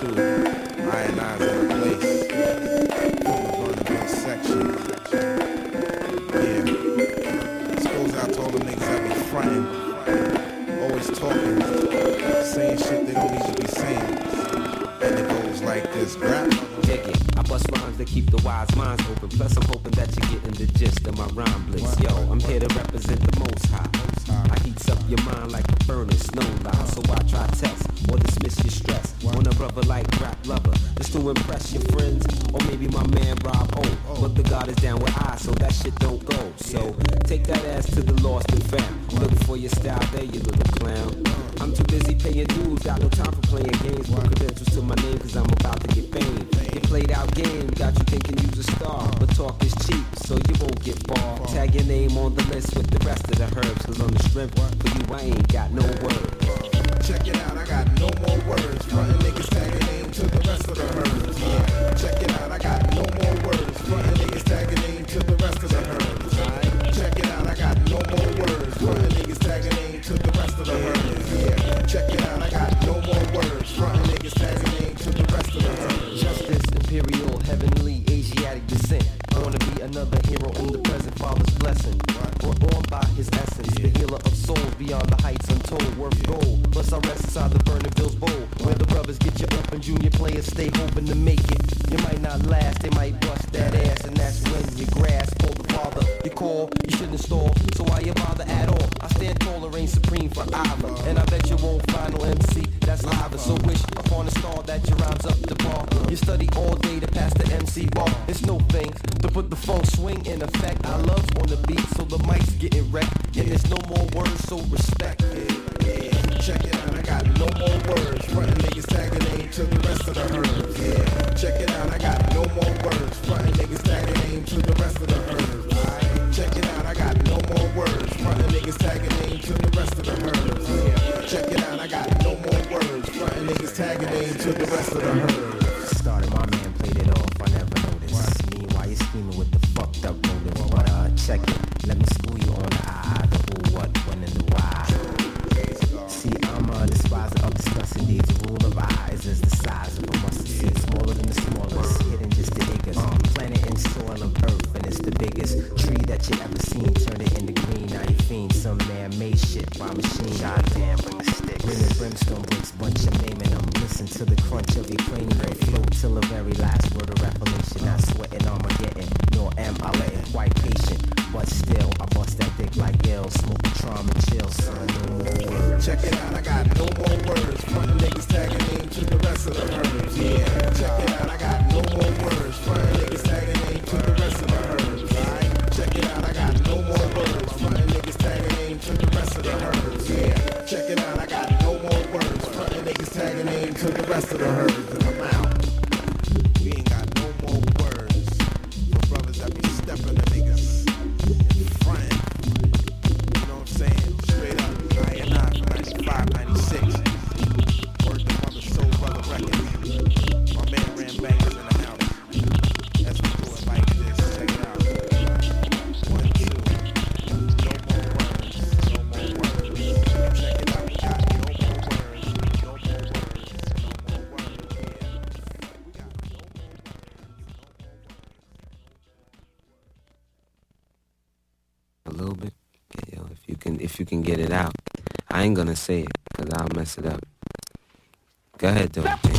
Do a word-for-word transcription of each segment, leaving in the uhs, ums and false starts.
two. Ionize in the place. From the Vernon section. Yeah. This goes out to all the niggas that be frontin'. Always talking. Saying shit they don't need to be saying. And it goes like this. Rap. Dig it. I bust rhymes that keep the wise minds open. Plus I'm hoping that you're getting the gist of my rhyme blitz. Yo, I'm here to represent the Most High. I heats up your mind like a furnace, no lie. So I try test or dismiss your stress on a brother like rap lover, just to impress your friends or maybe my man Rob O. But the God is down with I, so that shit don't go. So take that ass to the lost and found. Looking for your style there, you little clown. I'm too busy paying dues, got no time for playing games. Put credentials to my name cause I'm about to get fame. Your played out game got you thinking you's a star, but talk is cheap, so you won't get far. Tag your name on the list with the rest of the herbs, cause on the strength for you I ain't got no words. Check it out, I got no more words. Frontin' niggas tagging name to the rest of the herbs. Yeah. Check it out, I got no more words. Frontin' niggas tagging name to the rest of the herbs. Right. Check it out, I got no more words. Frontin' niggas tagging name to the rest of the herbs. Yeah. Check it out, I got no more words. Frontin' niggas tagging name to the rest of the herbs. Justice, imperial, heavenly, Asiatic descent. I wanna be another hero in the present, Father's blessing. Brought on by his essence, the healer of souls beyond the heights untold, worth gold. Plus I rest inside the Vernonville's bowl, where the brothers get you open, junior players stay hoping to make it. You might not last, they might bust that ass, and that's when you grasp for the father. You call, you shouldn't stall, so why you bother at all? I stand taller, reign supreme forever, and I bet you won't find no M C that's live. So wish upon a star that your rhymes up to par. You study all day to pass the M C bar. It's no thing to put the funk swing in effect. I love on the beat, so the mic's getting wrecked, and there's no more words, so respect. Yeah, yeah. Check it out, I got no more words. Frontin' niggas tagging name to the rest of the herbs. Yeah, check it out, I got no more words. Frontin' niggas tagging name to the rest of the herbs. Right. Check it out, I got no more words. Frontin' niggas tagging name to the rest of the herbs. Yeah, check it out, I got no more words. Frontin' niggas tagging name to the rest of the herbs. Started, my man played it off, I never noticed. Meanwhile, you're scheming with the fucked up motive. But uh, check it, let me school you on the I, the who, what, when, and the why. See, I'm a despiser of discussing these. The rule of eyes is the size of a mustard seed, smaller than the smallest, hidden just the acres. Planet and soil of earth, and it's the biggest tree that you ever seen. Turn it into green, now you fiend some man-made shit by machine. Goddamn, bring the sticks. Bring the brimstone bricks, bunch of naming them. Listen to the crunch of your cranium, flow till the very last word of revelation. Not sweating Armageddon, nor am I letting quite patient. But still, I bust that dick like Yale, smoke the trauma chill, son. Check it out, I got no more words. Frontin' niggas tagging name to the rest of the herbs. Yeah, check it out, I got no more words. Frontin' niggas tagging name to the rest of the herbs. Right? Check it out, I got no more words. Frontin' niggas tagging name to the rest of the herbs. Yeah, check it out, I got no more words. Frontin' niggas tagging name to the rest of the herbs. And I'm out. We ain't got no more words for brothers that be stepping the niggas in front. You know what I'm saying? Straight up. I and I from ninety-five, ninety-six. Word to Mother Soul Brother Records. My man Ram Bangers in the house. As we do it like this. Check it out. One, two. No more words. No more words. Check it out. We got no more words. No more words. No more words. Yeah. We got no more words. A little bit, yeah, yo, if you can, if you can get it out. I ain't gonna say it, cause I'll mess it up. Go ahead, though. Yeah.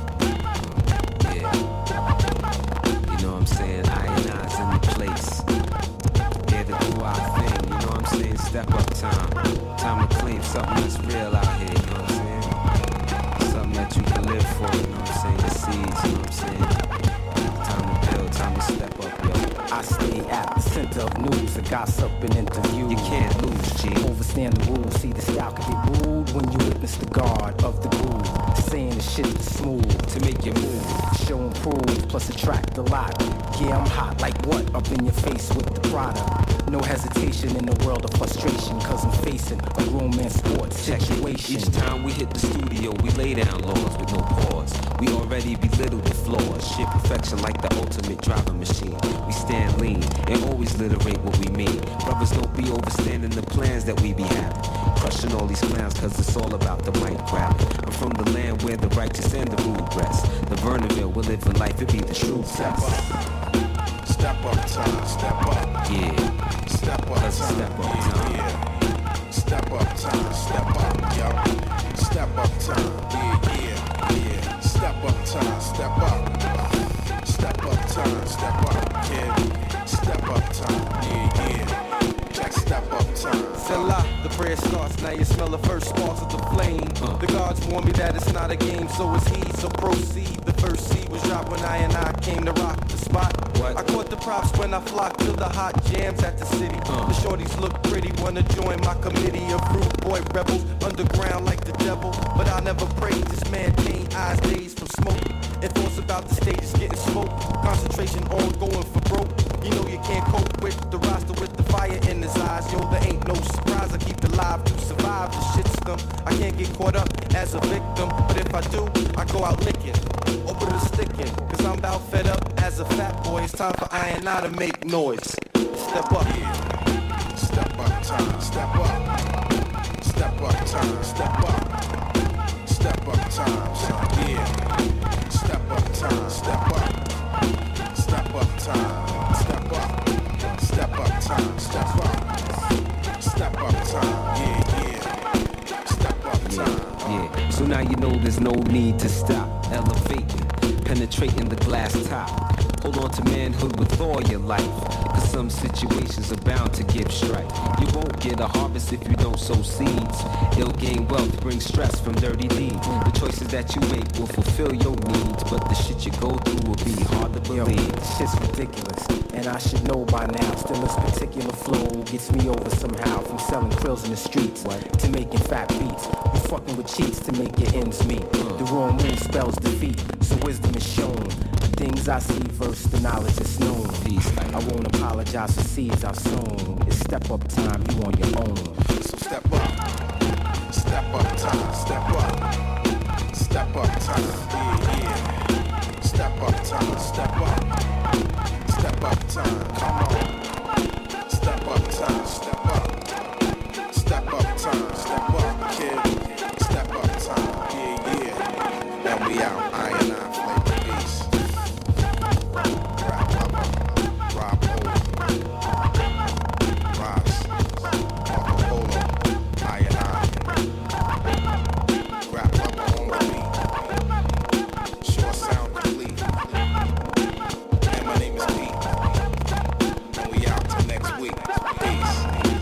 You know what I'm saying? Ionize in the place. Here to do our thing, you know what I'm saying? Step up time. Time to claim something that's real out here, you know what I'm saying? Something that you can live for, you know what I'm saying? The seeds, you know what I'm saying? Time to build, time to step up, yo. I stay at the center of news, a gossip and interview. You can't lose, G. Overstand the rules, see the style can be rude when you witness the guard of the groove. Saying the shit is smooth To make you move. show and prove, plus attract a lot. Yeah, I'm hot like what? Up in your face with the product. No hesitation in the world of frustration, cause I'm facing a grown man sports situation. Each time we hit the studio, we lay down laws with no pause. We already belittle the flaws. Shit perfection like the ultimate driving machine. We stand lean and always literate what we mean. Brothers don't be overstanding the plans that we be having. Crushing all these clowns cause it's all about the mic grabbing. I'm from the land where the righteous and the rude rest. The Vernonville, we're living life, it be the true test. Step up time, step up. Yeah. Step up time, step up time. Yeah. Step up time, step up, yo. Step up time, yeah, yeah, yeah. Step up time, step up. Step up time, step up, kid. Step up time, yeah, yeah. Check step up time. Selah, the prayer starts, now you smell the first sparks of the flame. Uh. The gods warn me that it's not a game, so it's he, so proceed. The first seed was dropped when I and I came to rock the spot. What? I caught the props when I flocked to the hot jams at the city. Uh. The shorties look pretty, wanna join my committee of rude boy rebels, underground like the devil. But I never prayed, this man pain eyes dazed from smoke. And thoughts about the stage is getting smoked. Concentration on going for broke. You know you can't cope with the roster with the fire in his eyes. Yo, there ain't no surprise, I keep alive to survive the shitstorm. I can't get caught up as a victim, but if I do, I go out licking, over the sticking. Cause I'm about fed up as a fat boy. It's time for I and I to make noise. Step up. Yeah. Step up time, step up. Step up time, step up. Step up time, son, yeah. Step up time, step up. Step up time, step up. Step up time, step up. Step up time, yeah, yeah. Step up time. Yeah, yeah. So now you know there's no need to stop elevating, penetrating the glass top. Hold on to manhood with all your life, cause some situations are bound to give strife. You won't get a harvest if you don't sow seeds. Ill gain wealth brings stress from dirty deeds. The choices that you make will fulfill your needs, but the shit you go through will be hard to believe. Yo, shit's ridiculous, and I should know by now. Still, this particular flow gets me over somehow. From selling krills in the streets what? to making fat beats. You fucking with cheats to make your ends meet. Uh. The wrong move spells defeat, so wisdom is shown. The things I see versus the knowledge is known. Peace. I won't apologize for seeds I've sown. It's step up time, you on your own. So step up, step up time, step up, step up time, yeah, yeah. Step up time, step up, step up time, come on. Step up time, step up, step up time, step up, kid. Step up time, yeah, yeah. Now we out, I and I flavor beast. Rap Lover, Rob O, Ross, Marco Polo, I and I. Rap Lover on the beat. Short sound complete. And my name is Pete. And we out till next week. Peace.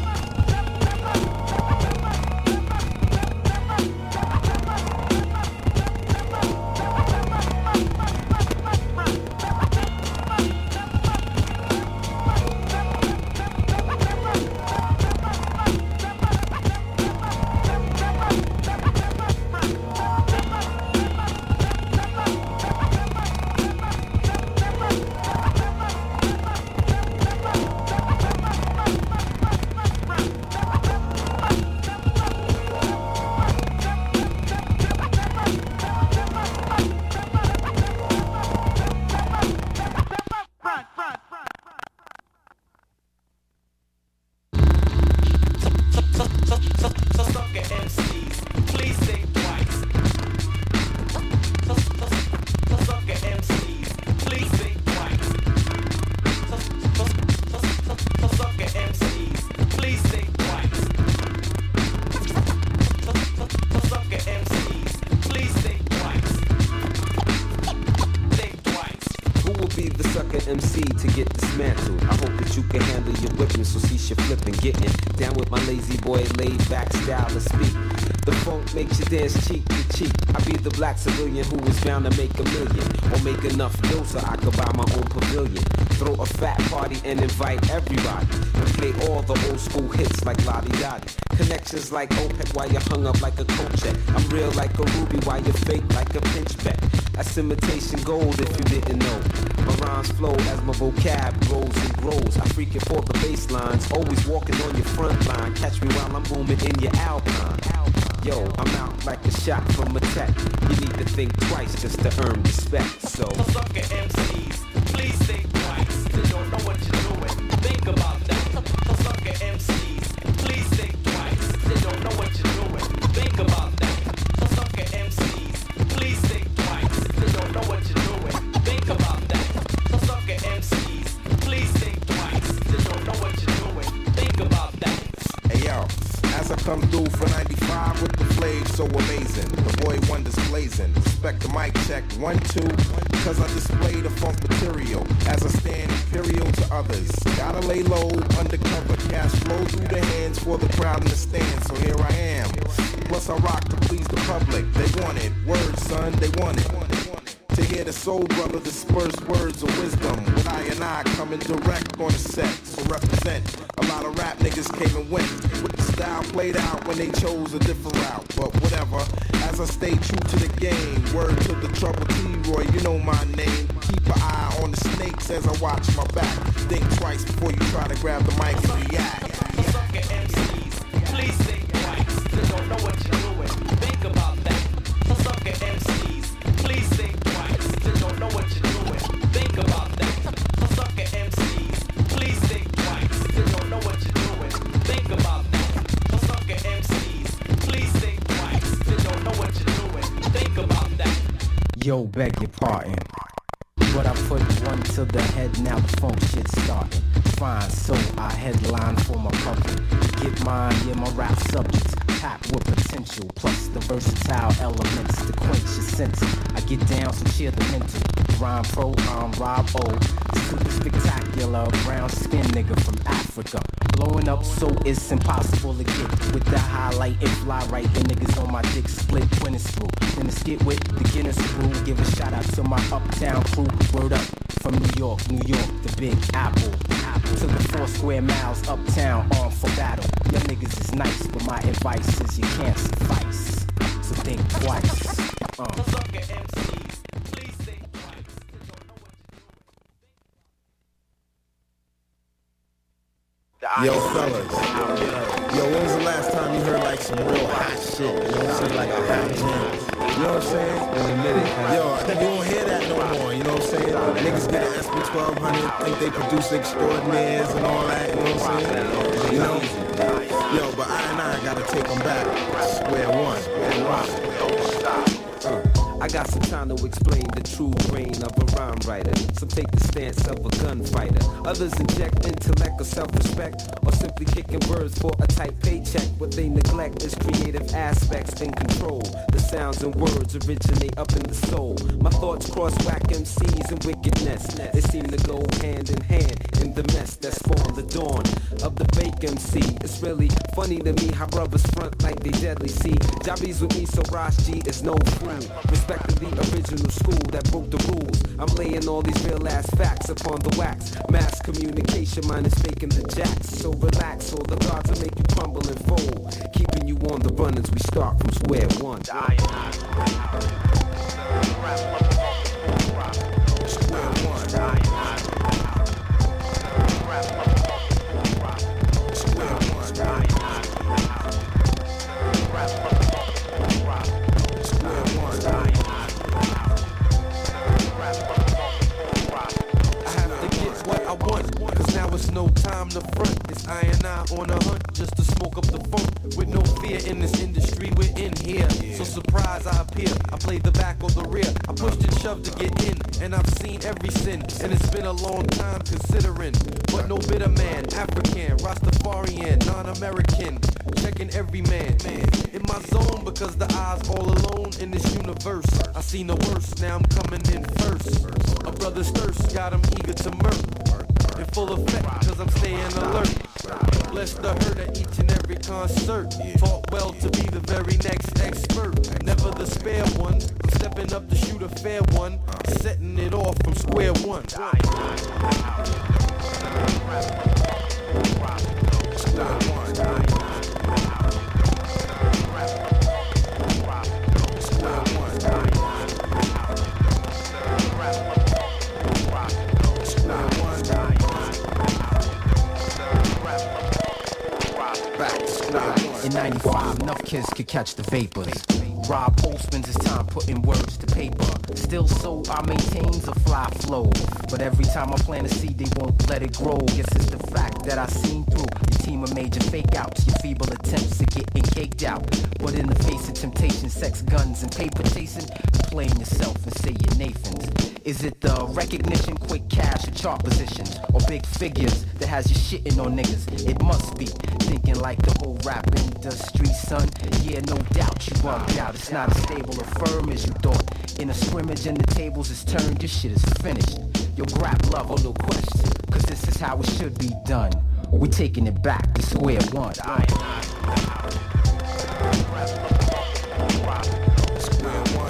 M C to get dismantled. I hope that you can handle your whipping, so cease your flipping. Getting down with my lazy boy, laid back style to speak. The funk makes you dance cheek to cheek. I be the black civilian who was bound to make a million, or make enough dough so I could buy my own pavilion. Throw a fat party and invite everybody, and play all the old school hits like Lottie Dottie. Connections like OPEC while you're hung up like a coat check. I'm real like a ruby while you're fake like a pinch bet. That's imitation gold if you didn't know. My rhymes flow as my vocab grows and grows. I freak it for the bass lines, always walking on your front line. Catch me while I'm booming in your Alpine. Yo, I'm out like a shot from a tech. You need to think twice just to earn respect. So sucker M Cs, please think twice. You don't know what you're doing. Think about that. Sucker M Cs, please think twice. You don't know what you're doing. Think about that. Sucker M Cs. so amazing. The boy wonders blazing. Respect the mic check, one, two. Cause I display the funk material as I stand imperial to others. Gotta lay low, undercover, cash flow through the hands for the crowd in the stand. So here I am. Plus I rock to please the public. They want it. Word, son, they want it. To hear the soul brother disperse words of wisdom. With I and I coming direct on the set. So represent. A lot of rap niggas came and went. With the style played out when they chose a different route. But whatever. As I stay true to the game. Word to the trouble T-Roy, you know my name. Keep an eye on the snakes as I watch my back. Think twice before you try to grab the mic and react. Sucker M Cs, please think twice. You don't know what you're doing. Think about that. Sucker M Cs, please think twice. You don't know what you're doing. Think about that. Sucker M Cs, please think twice. You don't know what you're doing. Think about that. Sucker M Cs, please think twice. You don't know what you're doing. Think about that. Yo, beg your pardon. But I put one to the head, now the funk shit starting. Fine, so I headline for my public. Get mine, yeah, my rap subjects. Packed with potential, plus the versatile elements to quench your senses. I get down, so cheer the mental. Rhyme pro, I'm Rob O. Super spectacular, brown skin nigga from Africa. Blowing up, so it's impossible to get with the highlight and fly right. The niggas on my dick split when it's through. Then it's get with the Guinness crew. Give a shout out to my uptown crew. Word up from New York, New York, the Big Apple. Apple to the four square miles uptown, armed for battle. Your niggas is nice, but my advice is you can't suffice. So think twice. Uh. Sucker M Cs, please think twice. You don't know what you're doing. Yo, fellas. Yo, when was the last time you heard like some real hot shit? You know what I'm saying? Like a hot jam. You know what I'm saying? In a minute. Yo, you don't hear that no more. You know what I'm saying? Niggas get an S P twelve hundred, think they produce extraordinaires and all that. You know what I'm saying? You know? Yo, but I and I gotta take them back. Square one. Square one. Uh, I got some time to explain the true brain of a rhyme writer. Some take the stance of a gunfighter. Others inject intellect or self-respect, or simply kicking words for a tight paycheck. What they neglect is creative aspects and control. The sounds and words originate up in the soul. My thoughts cross whack M Cs and wickedness. They seem to go hand in hand in the mess that's formed the dawn of the fake M C. It's really funny to me how brothers front like they deadly. See, Jabby's with me, so Ross G is no fool. Respecting the original school that broke the rules. I'm laying all these real ass facts upon the wax. Mass communication, mine is faking the jacks. So relax, or the gods will make you crumble and fold. Keeping you on the run as we start from square one. Square one. It's no time to front. It's I and I on a hunt just to smoke up the funk. With no fear in this industry, we're in here. So surprise I appear. I play the back or the rear. I pushed and shoved to get in, and I've seen every sin. And it's been a long time considering. But no bitter man, African, Rastafarian, non-American. Checking every man. In my zone because the eyes all alone in this universe. I seen the worst, now I'm coming in first. A brother's thirst got him eager to murk. In full effect, cause I'm staying alert. Bless the hurt at each and every concert. Taught well to be the very next expert. Never the spare one. I'm stepping up to shoot a fair one. Setting it off from square one. Square one. In ninety-five, enough kids could catch the vapors. Rob O spends his time putting words to paper. Still so I maintains a fly flow. But every time I plant a seed, they won't let it grow. Guess it's the fact that I seen through your team of major fake outs. Your feeble attempts at getting caked out. But in the face of temptation, sex, guns, and paper chasing, playing yourself and say you're Nathan's. Is it the recognition, quick cash, or chart positions, or big figures that has you shitting on niggas? It must be thinking like the whole rap industry, son. Yeah, no doubt you bugged out. It's not as stable or firm as you thought. In a scrimmage and the tables is turned, your shit is finished. Your grab level, no question, cause this is how it should be done. We taking it back to square one. I, I, square one.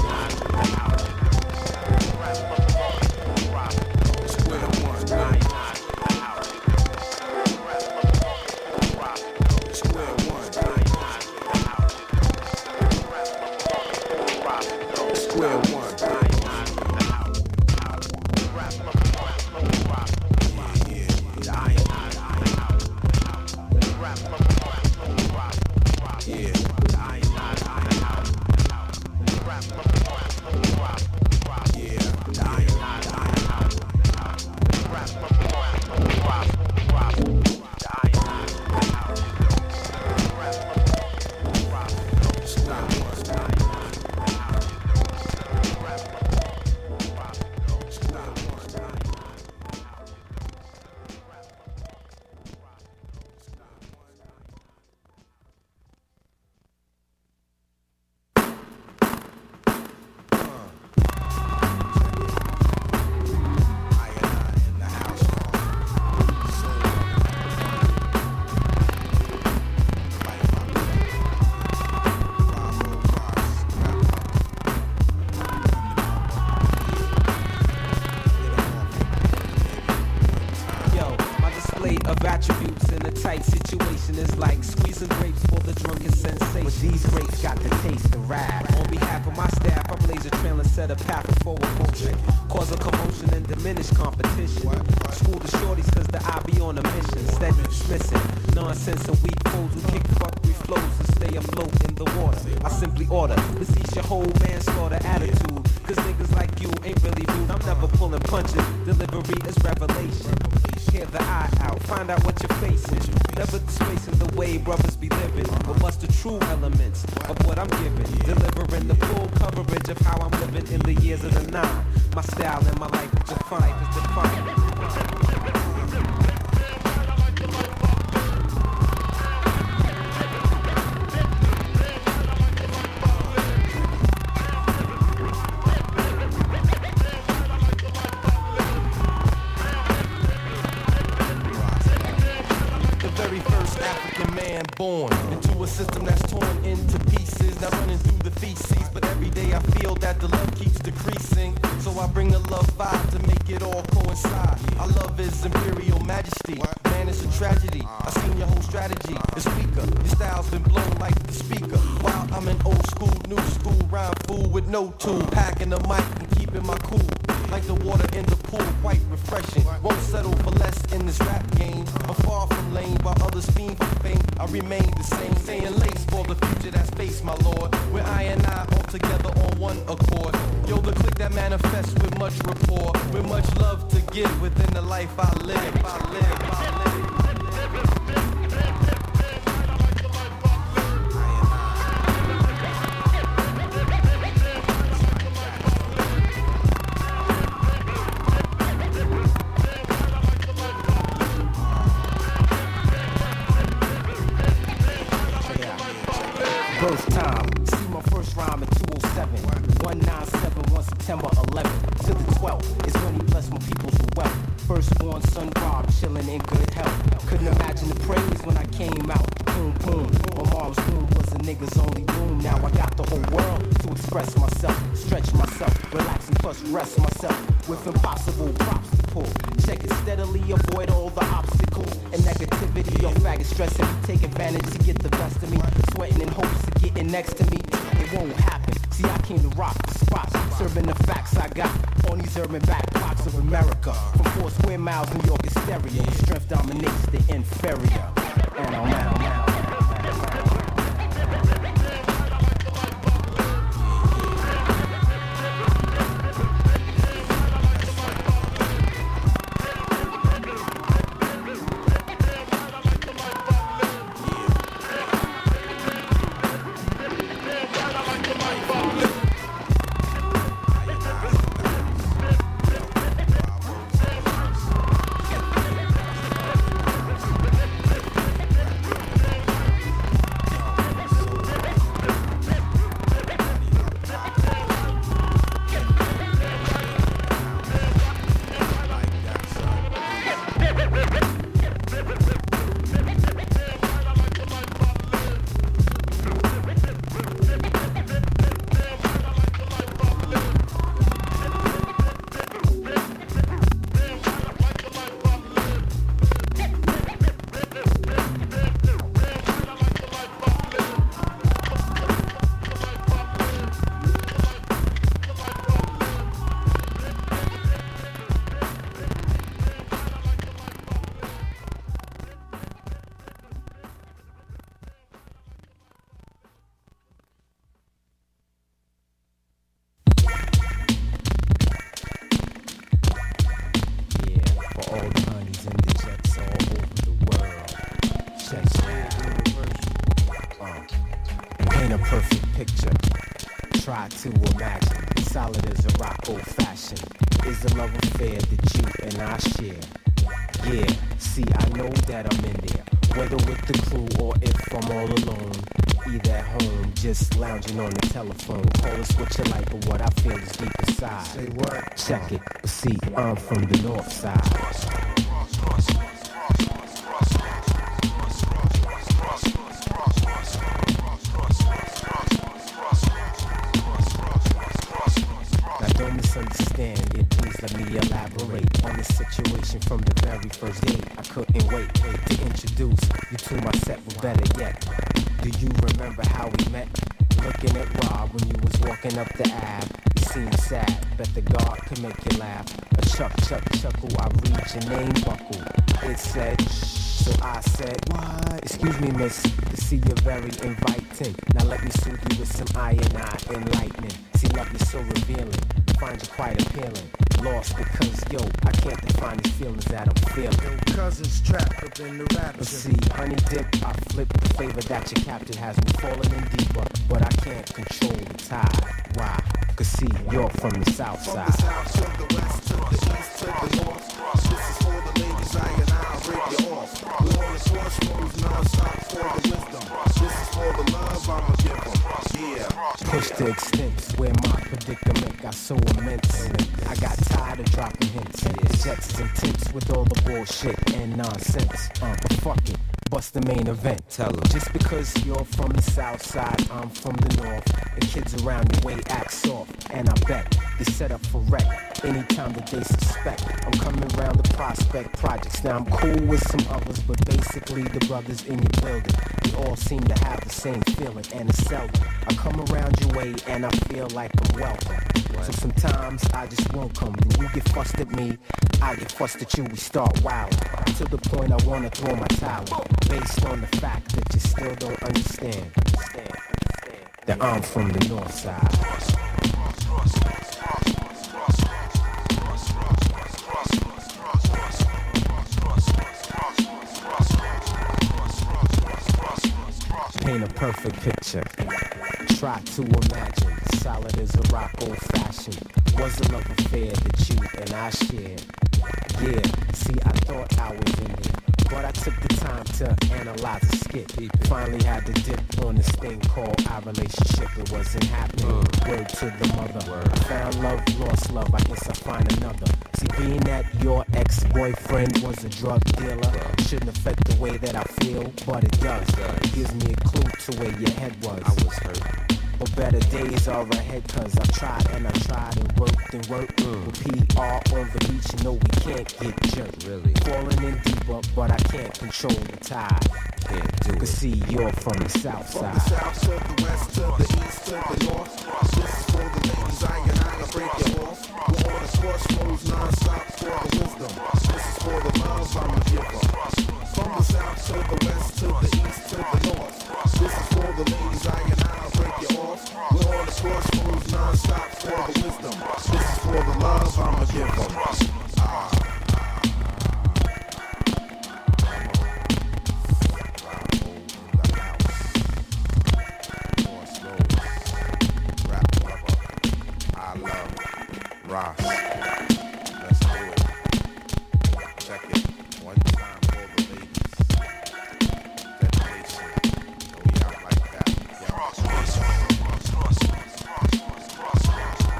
Born into a system that's torn into pieces, now running through the feces. But every day I feel that the love keeps decreasing, so I bring the love vibe to make it all coincide. Our love is imperial majesty, man, it's a tragedy. I seen your whole strategy is weaker, your style's been blown like the speaker. While I'm an old school, new school rhyme fool with no tool, packing the mic and keeping my cool. Like the water in the pool, quite refreshing. Won't settle for less in this rap game. I'm far from lame, while others fiend for fame. I remain the same, staying lace for the future that's faced, my lord. Where I and I all together on one accord. Yo, the clique that manifests with much rapport, with much love to give within the life I live. I live, I live. Birth time, see my first rhyme in two oh seven. one nine seven one September eleventh to the twelfth is when he blessed my peoples with wealth. Firstborn son Rob, chillin' in good health. Couldn't imagine the praise when I came out. Boom, boom. My mom's room was a nigga's only room. Now I got the whole world to express myself, stretch myself, relax and plus rest myself. With impossible props to pull. Check it steadily, avoid all the obstacles and negativity. Your faggot stressing me, take advantage to get the best of me. Sweating in hopes of getting next to me. It won't happen. See, I came to rock the spots, serving the facts I got on these urban back blocks of America. From four square miles, New York is stereo. Strength dominates the inferior. And I'm out now. Try to imagine, solid as a rock, old fashioned. Is a love affair that you and I share. Yeah, see, I know that I'm in there, whether with the crew or if I'm all alone. Either at home, just lounging on the telephone. Call us what you like, but what I feel is deep inside. Say what? Check it, but see, I'm from the north side. Don't misunderstand it, please let me elaborate on the situation from the very first day. I couldn't wait, wait to introduce you to my set, but better yet, do you remember how we met? Looking at Rob when you was walking up the Ave. You seemed sad, bet the guard could make you laugh. A chuck, chuck, chuckle, I read your name buckle. It said, so I said, what? Excuse me, miss, to see you're very inviting. Now let me soothe you with some I and I enlightening. See, love is so revealing, find you quite appealing. Lost because, yo, I can't define these feelings that I'm feeling. Yo, cousins trapped up in the rapture. But see, honey dip, I flip the favor that your captain has me falling in deeper. But I can't control the tide. Why? Cause see, you're from the south From side. the south to the west, to the east, to the north. This is for the ladies, I and I'll break you off. We're on the crossroads, non-stop for the wisdom. This is for the love I'ma give them. Yeah. Push to extents where my predicament got so immense. I got tired of dropping hints. The jets is intense with all the bullshit and nonsense. Uh, but fuck it, bust the main event. Tell 'em. Just because you're from the south side, I'm from the north. The kids around your way act soft, and I bet they set up for wreck anytime that they suspect. I'm coming around the Prospect Projects. Now I'm cool with some others, but basically the brothers in your building, they all seem to have the same feeling, and it's seldom I come around your way and I feel like I'm welcome. So sometimes I just won't come. Then you get fussed at me, I get fussed at you. We start wild to the point I wanna throw my towel, based on the fact that you still don't understand. Understand, understand that I'm from the north side. Paint a perfect picture. Try to imagine, solid as a rock, old fashioned. Was a love affair that you and I shared. Yeah, see, I thought I was in it, but I took the time to analyze the skit. Finally had to dip on this thing called our relationship. It wasn't happening. Word to the mother. Found love, lost love. I guess I'll find another. See, being that your ex-boyfriend was a drug dealer shouldn't affect the way that I feel, but it does. It gives me a clue to where your head was. I was hurt. But better days are ahead, cause I tried and I tried and worked and worked. Mm. With P R on the beach, you know we can't get jerked. Really? Falling in deeper, but I can't control the tide. Can't do Cause it. see, you're from the south From the side. south to the west, to the east, to the north. This is for the ladies, I and I'll break you off. We're on the crossroads, non-stop for the wisdom. This is for the love I'ma give them. From the south to the west, to the east, to the north. This is for the ladies, I and I'll break you off. We're on the crossroads, non-stop for the wisdom. This is for the love I'ma give them. Ah. Ross, let's do it. Check it. One time for the ladies. Dedication. We out like that. Yeah. Ross, Ross, Ross, Ross, Ross, Ross, Ross,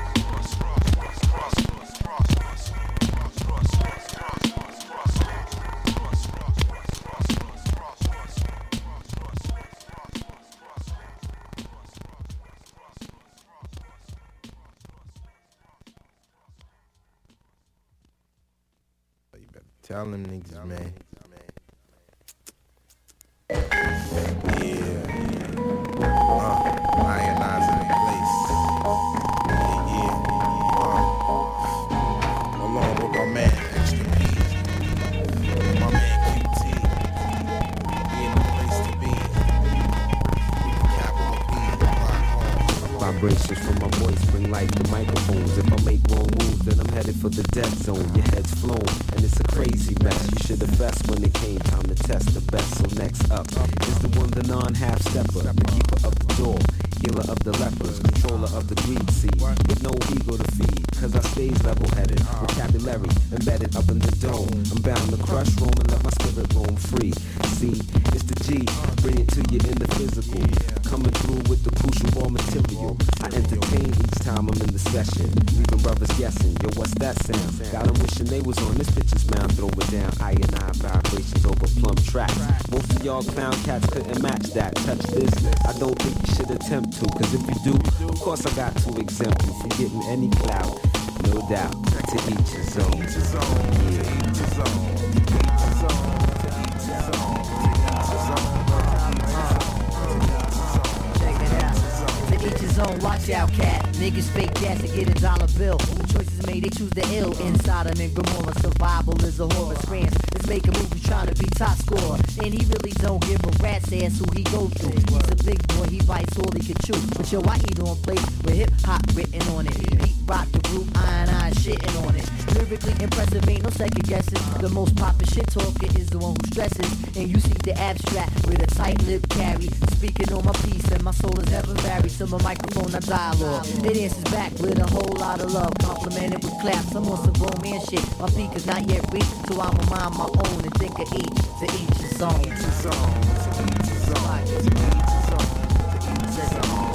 tell them niggas, man. Yeah. Uh, ionizer in place. Yeah, yeah. Uh, along with my man, Extra P. My man, Q T. We in the place to be. Capital P, Black Hole. Vibrations from my voice bring light to microphones. If I make wrong moves, then I'm headed for the death zone. Your head's flown, and it's a crazy mess. You should have best when it came time to test the best. So next up is the one, the non-half stepper, the keeper of the door. healer of the lepers, controller of the greed seed, with no ego to feed, cause I stays level-headed, vocabulary embedded up in the dome. I'm bound to crush, roam, and let my spirit roam free. See, it's the G, bring it to you in the physical, coming through with the crucial raw material. I entertain each time I'm in the session, leaving brothers guessing, yo, what's that sound? Got them wishing they was on this bitch's mound, throw it down, I and I vibrations over plump tracks. Most of y'all clown cats couldn't match that. Touch this, I don't think you should attempt to, cause if you do, of course I got to exempt you from getting any clout. No doubt, to each his own. To each his own. To each his own. To each his own. To each his own. Check it out. To each his own. Watch out, cat. Niggas fake gas to get a dollar bill. Choices made, they choose the ill. Inside of Gomorrah, survival is a horror. Friends, let's make a movie trying to be top scorer. And he really don't give a rat's ass who he go through. He's a big boy, he bites all he can chew. But yo, I eat on place with hip hop written on it. Beat rock the group, iron iron shitting on it. Lyrically impressive, ain't no second guessing. The most popular shit talker is the one who stresses. And you see the abstract with a tight lip carry. Speaking on my piece and my soul is never varied. To my microphone, I dialogue. It answers back with a whole lot of love. Complimented with claps, I'm on some romance shit. My peak is not yet reached, so I'ma mind my own and think of each. To each his own. To each his own. To each his own. To each his own. To each his own.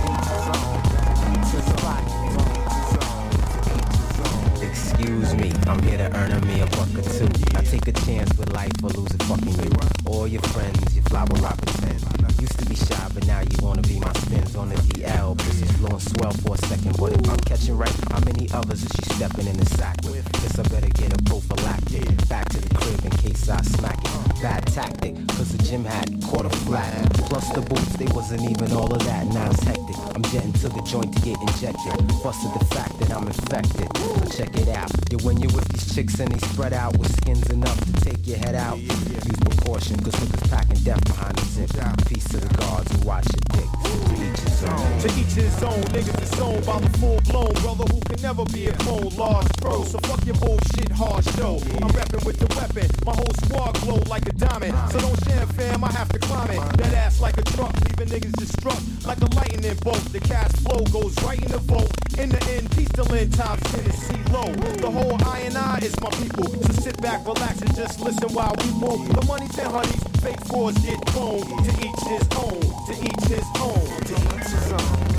Excuse me, I'm here to earn me a buck or two. I take a chance with life or losing fucking you. All your friends, your flower Robinson. Used to be shy, but now you wanna be my spins on the D L. Pussy's blowing swell for a second, but if I'm catching right, how many others is she stepping in the sack with? Guess I better get a prophylactic. Back to the crib in case I smack it. Bad tactic, cause the gym hat caught a flat. Plus the boots, they wasn't even all of that. Now it's hectic. I'm jetting to the joint to get injected. Busted the fact that I'm infected. So check it out. Yeah, when you're with these chicks and they spread out with skins enough to take your head out, use precaution, cause niggas packing death behind the zip. Peace to the guards who watch your dick. To each his own. To each his own, niggas is owned by the full blown brother who can never be a clone. Large pro, so fuck your bullshit hard show. I'm reppin' with the weapon, my whole squad glow like a diamond. So don't share, fam, I have to climb it. That ass like a truck, leaving niggas just struck like a lightning bolt. The cash flow goes right in the vote. In the end, peace till end times Tennessee low. The whole I and I is my people. So sit back, relax, and just listen while we move. The money's and honeys, fake frauds get blown. To each his own, to each his own. To each his own.